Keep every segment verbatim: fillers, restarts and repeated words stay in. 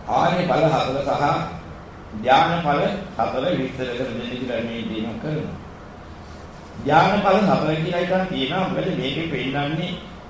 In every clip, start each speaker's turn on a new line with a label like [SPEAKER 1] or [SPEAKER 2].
[SPEAKER 1] ආර්ය ඵල හතර සහ ධ්‍යාන ඵල හතර විස්තර කර දෙන්න කියලා මේ දිනක් කරනවා. ධ්‍යාන ඵල හතර කියලා එකක් තියෙනවා. මොකද මේකේ පෙන්නන්නේ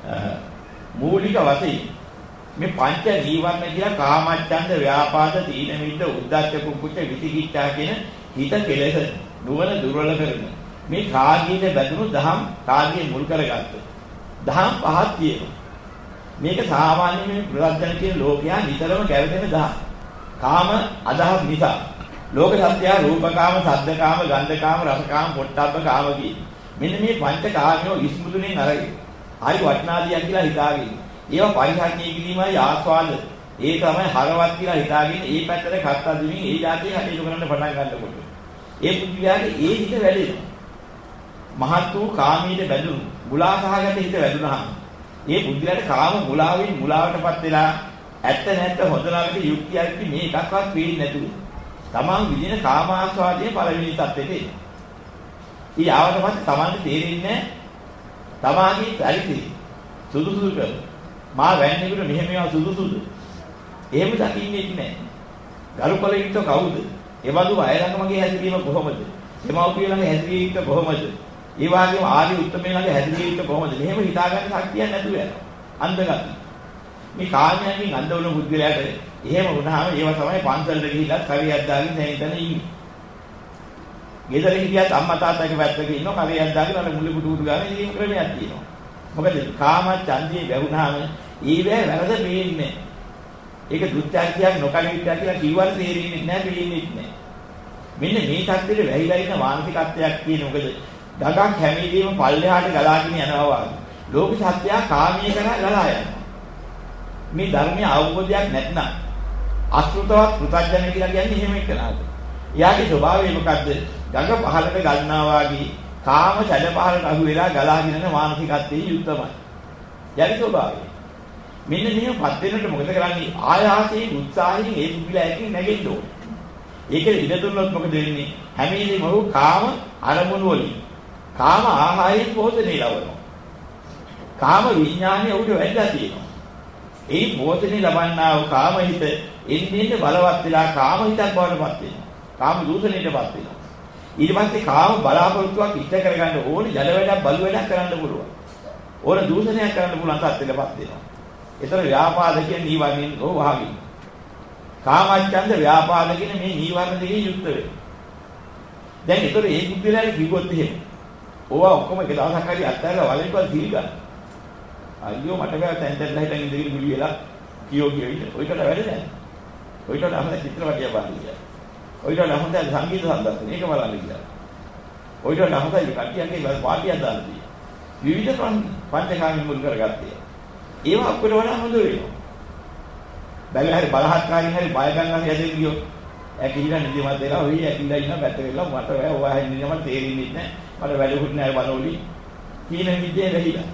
[SPEAKER 1] මූලික වශයෙන් මේ පංච නීවරණ කියලා කාමච්ඡන්ද, ව්‍යාපාද, තීන මිද්ද, උද්ධච්ච කුක්කුච්ච, විචිකිච්ඡා කියන හිත කෙලෙස නුවණ දුර්වල කරන මේ කාගීද බැඳුණු දහම් කාගී මුල් කරගත්ත දහම් පහක් තියෙනවා. මේක සාමාන්‍ය මේ ප්‍රවර්තන කියන ලෝකයා නිතරම ගැවෙන දහම්. කාම අදහස් නිසා ලෝක සත්‍යය රූපකාම, සද්දකාම, ගන්ධකාම, රසකාම, පොට්ටබ්බකාම කියන මෙන්න මේ පංච කාමයෝ ඉස්මුදුනේ නරයි. හරි වටනාදියක් කියලා හිතාගෙන ඒවා පරිහරණය කිරීමයි ආස්වාද. ඒ තමයි හරවත් කියලා හිතාගෙන ඒ පැත්තට කත්ත දෙමින් ඒ જાතිය හැටි කරන්න පටන් ගන්නකොට ඒ පුද්ගලයාගේ ඒ හිත වැඩෙනවා. මහත් වූ කාමීට බැඳුණු මුලාසහගත හිත වැඩුණාම ඒ පුද්ගලයාට කාම මුලාවෙන් මුලාවටපත් වෙලා ඇත්ත නැත්ත හොඳ නරක යුක්තියක් මේ එකක්වත් වෙන්නේ නැතුව තමන් විදින කාම ආස්වාදයේ පළවෙනි තත්ත්වෙට එනවා. ඊ ආවට පස්සේ තමන්ට තේරෙන්නේ තමාගේ පරිදි සුදුසුදු කර මා වැන්නේකට මෙහෙම ඒවා සුදුසුදු. එහෙම දකින්නේ නැහැ. ගරුකොල යුක්ත කවුද? ඒ වගේ අය ළඟ මගේ හැසිරීම කොහොමද? එමව්පිය ළඟ හැසිරීම යුක්ත කොහොමද? ඒ වගේම ආදී උත්තරමේ ළඟ හැසිරීම යුක්ත කොහොමද? මෙහෙම හිතාගන්න ශක්තියක් නැතුව යනවා. අන්ධගති. මේ කාමයන්ගෙන් අන්ධ වුණු බුද්ධලයට එහෙම වුණාම ඒවා තමයි පන්සලට ගිහිල්ලා කරියක් දාගෙන දැන් ඉතන ඉන්නේ. ගෙදර හිටියත් අම්මා තාත්තාගේ පැත්තක ඉන්නවා කරියක් දාගෙන අර මුළු කුඩු කුඩු ගානේ ඉන්න ක්‍රමයක් තියෙනවා. මොකද කාම ඡන්දියේ වැහුණාම ඊවේ වැරද පේන්නේ. ඒක දුස්චර්යයක් නොකලිටියක් කියලා කිව්වල තේරෙන්නේ නැහැ, පේන්නේ නැහැ. මෙන්න මේ තත්ත්වෙට වැහිලා ඉන්න මානසිකත්වයක් තියෙන. මොකද ගගක් හැමීදීම පල්ලෙහාට ගලාගෙන යනවා වගේ. ලෝක සත්‍යය කාමයේ කරා ගලා යනවා. මේ ධර්මයේ අවබෝධයක් නැත්නම් අසෘතවත් පුතඥය කියලා කියන්නේ එහෙම එකනවාද? එයාගේ ස්වභාවය මොකද්ද? ගඟ පහළට ගන්නවා වගේ කාම සැඩ පහළට අහු වෙලා ගලාගෙන යන මානසිකත්වයේ යුක්තමයි. යටි ස්වභාවය. මෙන්න මේකපත් වෙනකොට මොකද කරන්නේ? ආයාසයෙන් උත්සාහයෙන් ඒ පුදුලා ඇකින් නැගෙන්න ඕනේ. ඒක ඉඳ දුන්නොත් මොකද වෙන්නේ? හැමෙලෙම ඔහු කාම අරමුණු වලින් කාම ආහාරයෙන් පෝෂණය ලබනවා. කාම විඥානය උඩ වැඩලා තියෙනවා. ඒ පෝෂණය ලබන්නා වූ කාම හිත එන්නේ බලවත් වෙලා කාම හිතක් බවට පත් වෙනවා. කාම දූෂණයටපත් වෙනවා. ඊට පස්සේ කාම බලාපොරොත්තුවක් ඉෂ්ට කරගන්න ඕනේ ජල වැඩක් බලු වැඩක් කරන්න පුළුවන්. ඕන දූෂණයක් කරන්න පුළුවන් තත්ත්වයකටපත් වෙනවා. ඒතර ව්‍යාපාද කියන නීවරණයෙන් ඕ වහගින්න. කාමච්ඡන්ද ව්‍යාපාද කියන මේ නීවරණ දෙකේ යුක්ත වෙනවා. දැන් ඒතර ඒ බුද්ධිලානේ කිව්වොත් එහෙම. ඕවා ඔක්කොම එක දවසක් හරි අත්හැරලා වලේකවත් දීල් ගන්න. අයියෝ මට බෑ තැන් තැන් හිටන් ඉඳගෙන ගුලි වෙලා කියෝ කියෝ ඉන්න. ඔයකට වැඩ නැහැ. ඔයකට අපේ චිත්‍රපටිය බලන්න කියලා. ඔයකට හොඳ සංගීත සම්දර්ශන ඒක බලන්න කියලා. ඔයකට හොඳයි කට්ටියන්ගේ පාටියක් දාන්න තියෙනවා. විවිධ පංචකාමී මුල් කරගත්තේ. ඒවා අපිට වඩා හොඳ වෙනවා. බැලුවා හරි බලහත්කාරින් හරි බය ගන්න හරි යදෙන්න ගියොත් ඇකිලිලා නිදිමත වෙලා ඔය ඇකිලිලා ඉන්න පැත්ත වෙලා මට බෑ ඔයා හැන්නේ නිදිමත තේරෙන්නේ නැහැ. මට වැඩකුත් නැහැ බලෝලි. කීන විදියේ රැහිලා.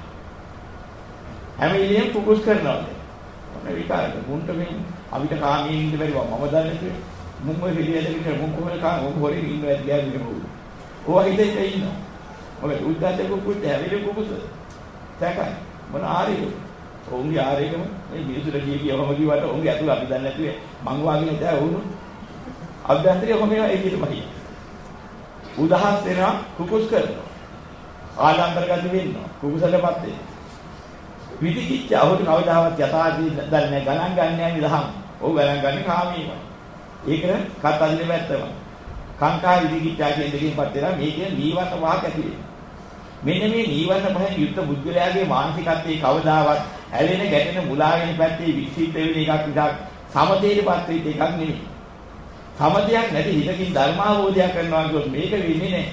[SPEAKER 1] හැම ඉලියෙන් ෆෝකස් කරනවා. මොන විකාරද? මුන්ට මේ අපිට කාමයේ ඉන්න බැරිව මම දන්නේ නැහැ. මුන් ඔය පිළිවෙලට විතර මුන් කොහොමද කාම මොක හොරේ ඉන්නවද කියලා දෙමු. ඕවා හිතේ ඉන්නවා. මොකද උද්දාතේ කුකුත් ඇවිලේ කුකුත්. සැකයි. මොන ආරේ ඔවුන්ගේ ආරේකම මේ මිනිසුන්ට කිය කියවම කිව්වට ඔවුන්ගේ අතුල අපි දන්නේ නැතුවේ මං වාගෙන ඉඳලා වුණු අභ්‍යන්තරය කොහොමද ඒකෙටමයි උදාහස් දෙනවා කුකුස් කරනවා ආලම්බරගත වෙන්නවා කුකුසලපත් වෙනවා විදිකිච්ච අවුත් කවදාවත් යථාර්ථය දන්නේ ගණන් ගන්න නැහැ නිදහම් ඔව් ගණන් ගන්නේ කාමීමයි ඒක කතල්ලේ වැත්තම කාංකා විදිකිච්චා කියන දෙකෙන්පත් වෙනවා මේකේ නීවරණ වාහක ඇති වෙනවා මෙන්න මේ නීවරණ පහෙන් යුක්ත බුද්ධලයාගේ මානසිකත්වයේ කවදාවත් ඇලෙන ගැටෙන මුලාවෙන පැත්තේ විශ්ිත වෙන එකක් විතර සමතේටපත් වෙච්ච එකක් නෙමෙයි. සමතයක් නැති හිතකින් ධර්මාවබෝධයක් කරනවා කියොත් මේක වෙන්නේ නැහැ.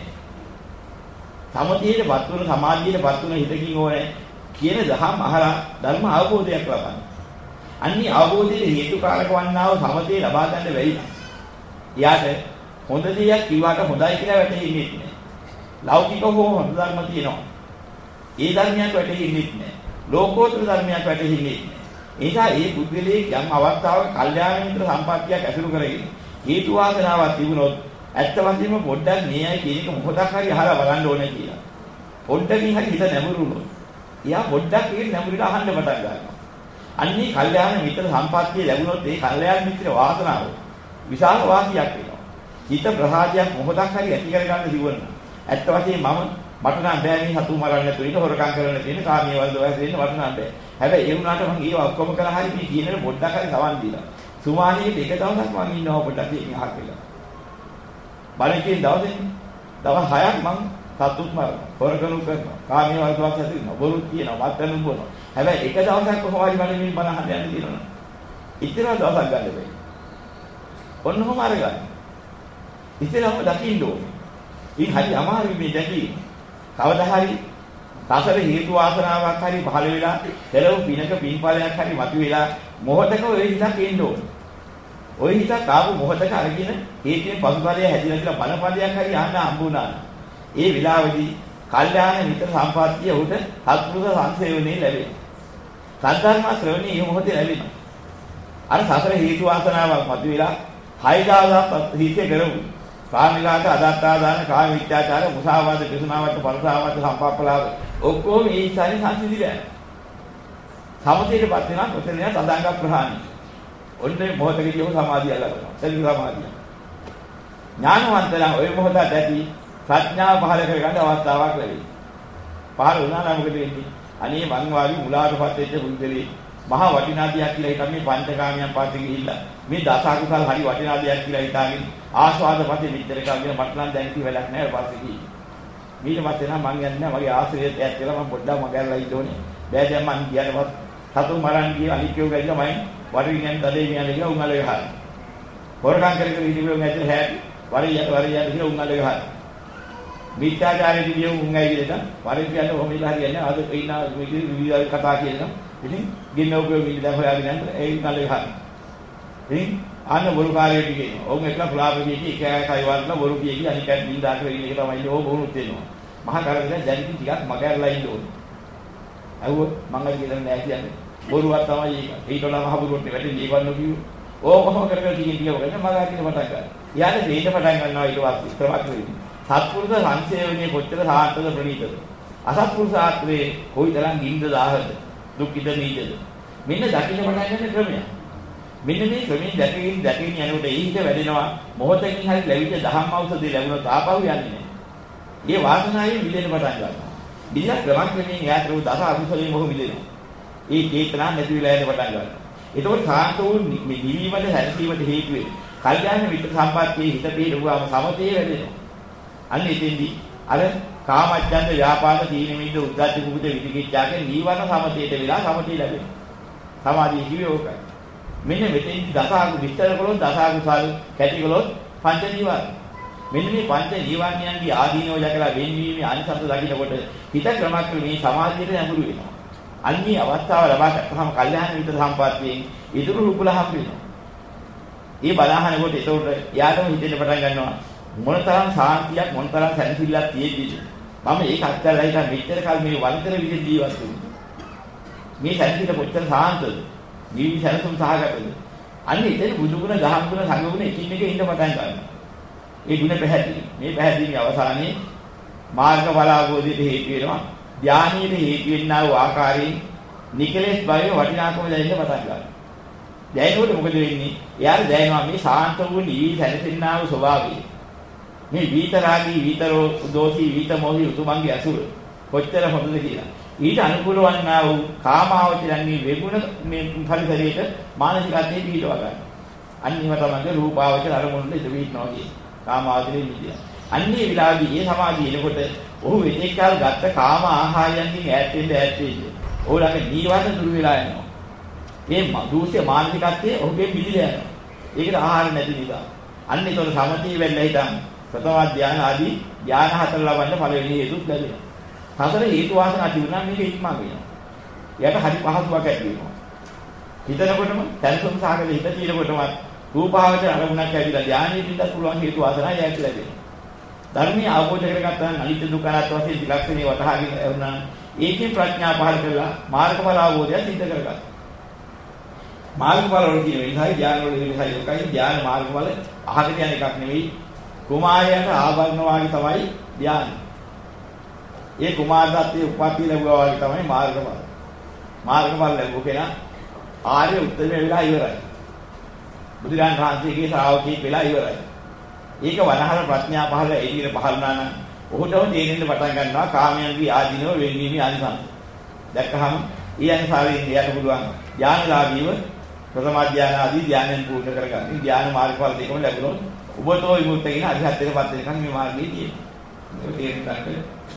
[SPEAKER 1] සමතේටපත් වුණ සමාධියටපත් වුණ හිතකින් ඕනේ කියන දහම් අහලා ධර්ම අවබෝධයක් ලබන්න. අන්නේ අවබෝධයේ හේතුකාරක වන්නා වූ සමතේ ලබා ගන්න බැරි නම් යාට හොඳ දෙයක් කිව්වට හොඳයි කියලා වැටහෙන්නේ නැහැ. ලෞකික හෝ හොඳ ධර්ම තියෙනවා. ඒ ධර්මයක් වැටහෙන්නේ නැහැ. ලෝකෝත්තර ධර්මයක් වැටහෙන්නේ නැහැ. ඒ නිසා මේ බුද්ධලේ යම් අවස්ථාවක කල්යාණ මිත්‍ර සම්පත්තියක් ඇසුරු කරගෙන හේතු වාසනාවක් තිබුණොත් ඇත්ත වශයෙන්ම පොඩ්ඩක් මේ අය කියන එක මොකදක් හරි අහලා බලන්න ඕනේ කියලා. පොඩ්ඩකින් හරි හිත නැඹුරුනොත් එයා පොඩ්ඩක් ඒක නැඹුරට අහන්න පටන් ගන්නවා. අන්නේ කල්යාණ මිත්‍ර සම්පත්තිය ලැබුණොත් ඒ කල්යාණ මිත්‍ර වාසනාව විශාල වාසියක් වෙනවා. හිත ප්‍රසාදයක් මොහොතක් හරි ඇති කරගන්න දිවන්න. ඇත්ත වශයෙන්ම මම මට නම් බෑ මේ සතු මරන්න නැතුව ඉන්න හොරකම් කරන්න තියෙන කාමයේ වලද වයස දෙන්න මට නම් බෑ. හැබැයි ඒ වුණාට මම ඊව ඔක්කොම කළා හරි මේ කියන පොඩ්ඩක් හරි සවන් දීලා. සුමානියේ එක දවසක් මම ඉන්නවා පොඩ්ඩක් ඉන්නේ අහක් වෙලා. බලන්න කියන දවසේ දවස් හයක් මම සතුත් මරනවා. හොරකම් කරනවා. කාමයේ වලද වයස දෙන්නවා. බොරු කියනවා. මත්පැන් බොනවා. හැබැයි එක දවසක් කොහොම හරි මම මේ බණ අහන්න යන්න තියෙනවා. ඉතින් දවසක් ගන්න බෑ. ඔන්නෝම අරගන්න. ඉතින්ම දකින්න ඕනේ. ඉතින් හරි අමාරුයි මේ දැකීම. කවදා හරි සසර හේතු වාසනාවක් හරි පහළ වෙලා පෙරව පිනක පින්ඵලයක් හරි මතුවෙලා මොහොතක ඔය හිතක් එන්න ඕනේ. ඔය හිතක් ආපු මොහොතක අරගෙන හේතුවේ පසුඵලය හැදිලා කියලා බණපදයක් හරි අහන්න හම්බුණා. ඒ විලාවේදී කල්යාණ මිත්‍ර සම්පත්තිය උට සත්පුරුෂ සංසේවණේ ලැබෙනවා. සද්ධර්ම ශ්‍රවණේ මේ මොහොතේ ලැබෙනවා. අර සසර හේතු වාසනාවක් මතුවෙලා හයදාසක් හිතේ කරමු. කාමිලාට අදත්තාදාන කාම විත්‍යාචාර මුසාවාද පිසුනාවට පරසාවාද සම්පප්පලාව ඔක්කොම මේ ඉස්සරි සංසිඳිලා සමතේටපත් වෙනවා කොතන යන තදාංග ප්‍රහාණි ඔන්නේ මොහොතකදී සමාධිය ලැබෙනවා සෙල් සමාධිය ඥානවන්තලා ওই මොහොතට ඇති ප්‍රඥාව පහල කරගන්න අවස්ථාවක් ලැබෙයි පහල වුණා නම් මොකද වෙන්නේ අනේ මං වාගේ මුලාටපත් වෙච්ච බුද්ධලේ මහා වටිනා දෙයක් කියලා හිතන් මේ පංචකාමියන් පස්සේ ගිහිල්ලා මේ දස අකුසල් හරි වටිනා දෙයක් කියලා හිතාගෙන ආස්වාද පස්සේ විතර කරගෙන මට නම් දැන් කි වෙලක් නැහැ පස්සේ ගිහින් ඊට පස්සේ නම් මං යන්නේ මගේ ආශ්‍රයයට ඈත් වෙලා මම පොඩ්ඩක් මගහැරලා ඉන්න ඕනේ බෑ දැන් මං කියනවත් සතු මරන් ගිය අනික්කෝ ගිහලා මම වරින් යන තදේ මියන්නේ කියලා උංගලේ ගහලා හොරකම් කර කර ඉඳිවිව නැති හැටි වරිය වරිය කියලා උංගලේ ගහලා මිත්‍යාචාරයේ දිවිව උංගයි කියලා වරින් කියන්නේ කොහොමද හරියන්නේ අද ඉන්න විවිධ කතා කියනවා ඉතින් ගින්නෝකෝ මිල දැන් හොයාගෙන යන්න ඒ උංගලේ ගහලා ඉතින් ආන බොරු කාර්යයට කියනවා. ඔවුන් එකලා පුලාපෙදී එක එකයි වරන බොරු කියකි අනිකට බින්දාට වෙන එක තමයි ඉන්නේ. ඕක බොරුත් වෙනවා. මහා කරගෙන දැන් ඉතින් ටිකක් මගහැරලා ඉන්න ඕනේ. අහුව මංගල කියලා නෑ කියන්නේ. බොරුවක් තමයි ඒක. ඊටම මහ බොරුවට වැටෙන්නේ ඒවන්න කිව්වෝ. ඕක කොහොම කරගෙන ටිකින් ටික වගේ මගහැරින්න පටන් ගන්නවා. යානේ දෙන්න පටන් ගන්නවා ඊට පස්සේ ක්‍රමයක් වෙන්නේ. සත්පුරුෂ සංසේවනයේ කොච්චර සාර්ථකද ප්‍රණීතද. අසත්පුරුෂ ආත්‍රේ කොයිතරම් ගින්ද දාහද දුක්ඛිත නීතද. මෙන්න දකින්න පටන් ගන්න ක්‍රමයක්. මෙන්න මේ ක්‍රමයෙන් දැකගෙන දැකගෙන යනකොට ඒ හිත වැඩෙනවා මොහොතකින් හරි ලැබිච්ච දහම් ඖෂධය ලැබුණොත් ආපහු යන්නේ නැහැ. ඒ වාසනාවේ මිදෙන්න පටන් ගන්නවා. මිදලා ක්‍රමක්‍රමයෙන් යාත්‍රෝ දස අකුසලයෙන් මොහො මිදෙනවා. ඒ චේතනා නැති වෙලා යන පටන් ගන්නවා. ඒකෝට සාන්ත වූ නිවීමට හැරසීමට හේතු වෙන්නේ. කල්යාණ මිත්‍ර සම්පත්තියේ හිත පිළිරුවාම සමතේ වැඩෙනවා. අන්න එතෙන්දී අර කාමච්ඡන්ද ව්‍යාපාද තීන මිද්ද උද්ධච්ච කුපිත විචිකිච්ඡාගේ නීවරණ සමතේට වෙලා සමතේ ලැබෙනවා. සමාධිය කිව්වේ ඕකයි. මෙන්න මෙතෙන්දි දසාගු විස්තර කළොත් දසාගුසාල කැටි කළොත් පංච නීවරණ. මෙන්න මේ පංච නීවරණයන්ගේ ආදීනව දැකලා වෙන්වීමේ අනිසංස දකින්නකොට හිත ක්‍රමක්‍රමී සමාධියට නැඹුරු වෙනවා. අන්නේ අවස්ථාව ලබා ගන්නම කල්යාණ මිත්‍ර සම්පත්තියෙන් ඉදිරි රූපල හම් වෙනවා. ඒ බලහනකොට ඒතකොට යාටම හිතෙන්න පටන් ගන්නවා මොනතරම් සාන්තියක් මොනතරම් සැනසෙල්ලක් තියෙද්දිද මම ඒක අත්දැකලා හිටන් මෙච්චර කල් මේ වන්තර විදිහට ජීවත් වුණා. මේ සැනසෙල්ල කොච්චර සාන්තද? ජීවි සැලසුම් සහගතද? අන්න ඉතින් බුදු ගුණ, දහම් ගුණ, සංඝ ගුණ එකින් එක ඉන්න පටන් ගන්නවා. ඒ ගුණ පැහැදිලි. මේ පැහැදිලිමේ අවසානයේ මාර්ගඵල අවබෝධයට හේතු වෙනවා. ධානීයට හේතු වෙන්නා වූ ආකාරයෙන් නිකලෙස් භවයේ වටිනාකම දැනෙන්න පටන් ගන්නවා. දැනෙනකොට මොකද වෙන්නේ? එයාට දැනෙනවා මේ ශාන්ත වූ නිවි සැලසෙන්නා වූ ස්වභාවය. මේ විතරාගී, විතරෝ, දෝෂී, විතමෝහි උතුමන්ගේ අසුර කොච්චර හොඳද කියලා. ඊට අනුකූල වන්නා වූ කාමාවචරයන්ගේ වේගුණ මේ පරිසරයේට මානසිකත්වයේ පිහිටව ගන්න. අන්නේම තමයි රූපාවචර අරමුණු දෙක පිහිටනවා කියන්නේ. කාමාවචරයේ විදිය. අන්නේ විලාදී මේ සමාධිය එනකොට ඔහු වෙතේකල් ගත්ත කාම ආහාරයන්ගෙන් ඈත් වෙන්න ඈත් වෙන්න. ඔහු ළඟ නීවරණ දුරු වෙලා යනවා. මේ දූෂ්‍ය මානසිකත්වයේ ඔහුගේ මිදිලා යනවා. ඒකට ආහාර නැති නිසා. අන්න ඒතකොට සමතී වෙන්න හිටන් ප්‍රථම ධානය ආදී ධාන හතර ලබන්න පළවෙනි හේතුත් ලැබෙනවා. හතර හේතු වාසනා තිබුණා මේක ඉක්මන් වෙනවා. එයාට හරි පහසුවක් ඇති වෙනවා. හිතනකොටම තනසොම් සාගල හිත తీරකොටම රූපාවචර අරමුණක් ඇවිල්ලා ධානයෙදින්ද පුළුවන් හේතු වාසනා යැයි ලැබෙනවා. ධර්මයේ අවබෝධ කරගත්තා නම් අනිත්‍ය දුක්ඛ අනාත්ම වශයෙන් ත්‍රිලක්ෂණේ වටහාගෙන එවුණා. ඒකේ ප්‍රඥා පහළ කරලා මාර්ගඵල අවබෝධය සිද්ධ කරගත්තා. මාර්ගඵල වල කියන විදිහයි ධාන වල කියන විදිහයි එකයි ධාන මාර්ගඵල අහකට යන එකක් නෙවෙයි. කුමාරයාට ආභරණ වාගේ තමයි ධානය. ඒ කුමාරත්වයේ උප්පත්ති ලැබුවා වගේ තමයි මාර්ගඵල. මාර්ගඵල ලැබුව කෙනා ආර්ය උත්තරම වෙලා ඉවරයි. බුදුරජාණන් වහන්සේගේ ශ්‍රාවකෙක් වෙලා ඉවරයි. ඒක වනහර ප්‍රඥා පහළ එළියට පහළනා නම් ඔහුටම තේරෙන්න පටන් ගන්නවා කාමයන්ගේ ආධිනව වෙන්වීමේ අනිසංස. දැක්කහම ඊ අනුසාරයෙන් එයාට පුළුවන් ඥානලාභීව ප්‍රථම ධානය ආදී ධානයන් පූර්ණ කරගන්න. ධාන මාර්ගඵල දෙකම ලැබුණොත් උබතෝ විමුක්ත කියන අධ්‍යාත්මික පද්ධතියකින් මේ මාර්ගයේ තියෙනවා. ඒක තේරුම් ගන්න.